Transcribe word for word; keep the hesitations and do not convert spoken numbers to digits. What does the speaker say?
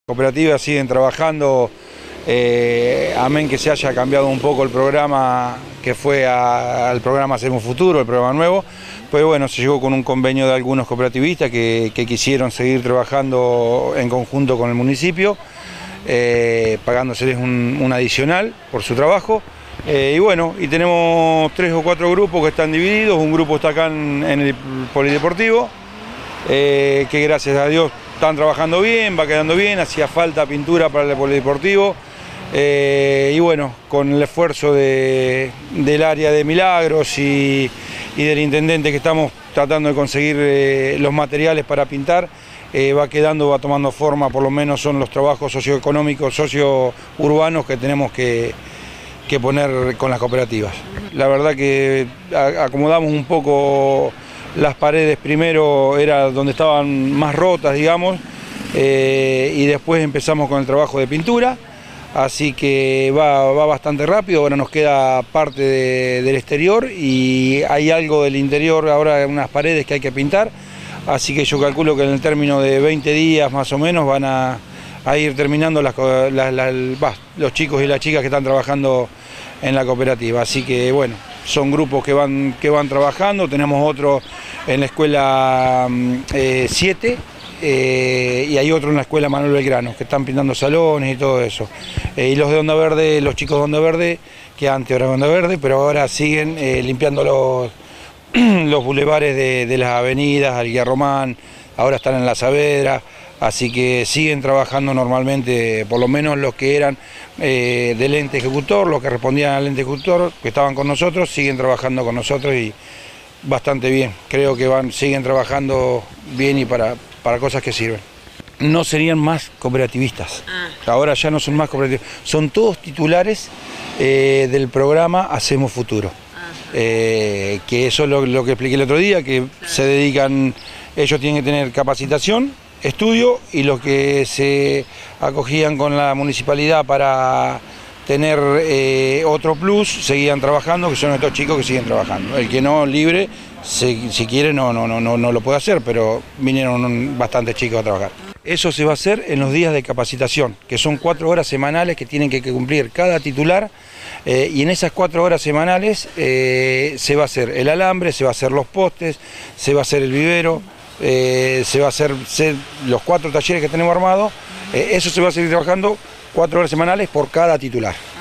Cooperativas siguen trabajando, eh, amén que se haya cambiado un poco el programa que fue a, al programa Hacemos Futuro, el programa nuevo, pues bueno, se llegó con un convenio de algunos cooperativistas que, que quisieron seguir trabajando en conjunto con el municipio, eh, pagándoseles un, un adicional por su trabajo. Eh, y bueno, y tenemos tres o cuatro grupos que están divididos, un grupo está acá en, en el polideportivo, eh, que gracias a Dios están trabajando bien, va quedando bien, hacía falta pintura para el polideportivo, eh, y bueno, con el esfuerzo de, del área de Milagros y, y del intendente que estamos tratando de conseguir eh, los materiales para pintar, eh, va quedando, va tomando forma, por lo menos son los trabajos socioeconómicos, sociourbanos que tenemos que, que poner con las cooperativas. La verdad que acomodamos un poco las paredes, primero era donde estaban más rotas, digamos, eh, y después empezamos con el trabajo de pintura, así que va, va bastante rápido. Ahora nos queda parte de, del exterior y hay algo del interior, ahora unas paredes que hay que pintar, así que yo calculo que en el término de veinte días más o menos van a, a ir terminando las, las, las, los chicos y las chicas que están trabajando en la cooperativa, así que bueno, son grupos que van, que van trabajando. Tenemos otro en la escuela siete eh, eh, y hay otro en la escuela Manuel Belgrano, que están pintando salones y todo eso. Eh, y los de Onda Verde, los chicos de Onda Verde, que antes eran Onda Verde, pero ahora siguen eh, limpiando los, los bulevares de, de las avenidas, Alguía Román, ahora están en La Saavedra. Así que siguen trabajando normalmente, por lo menos los que eran eh, del ente ejecutor, los que respondían al ente ejecutor, que estaban con nosotros, siguen trabajando con nosotros y bastante bien. Creo que van, siguen trabajando bien y para, para cosas que sirven. No serían más cooperativistas, ah. Ahora ya no son más cooperativistas, son todos titulares eh, del programa Hacemos Futuro. Eh, que eso es lo, lo que expliqué el otro día, que se dedican, ellos tienen que tener capacitación, estudio, y los que se acogían con la municipalidad para tener eh, otro plus, seguían trabajando, que son estos chicos que siguen trabajando. El que no, libre, si, si quiere no, no, no, no, no lo puede hacer, pero vinieron bastantes chicos a trabajar. Eso se va a hacer en los días de capacitación, que son cuatro horas semanales que tienen que cumplir cada titular, eh, y en esas cuatro horas semanales eh, se va a hacer el alambre, se va a hacer los postes, se va a hacer el vivero, Eh, se va a hacer se, los cuatro talleres que tenemos armados, eh, eso se va a seguir trabajando cuatro horas semanales por cada titular.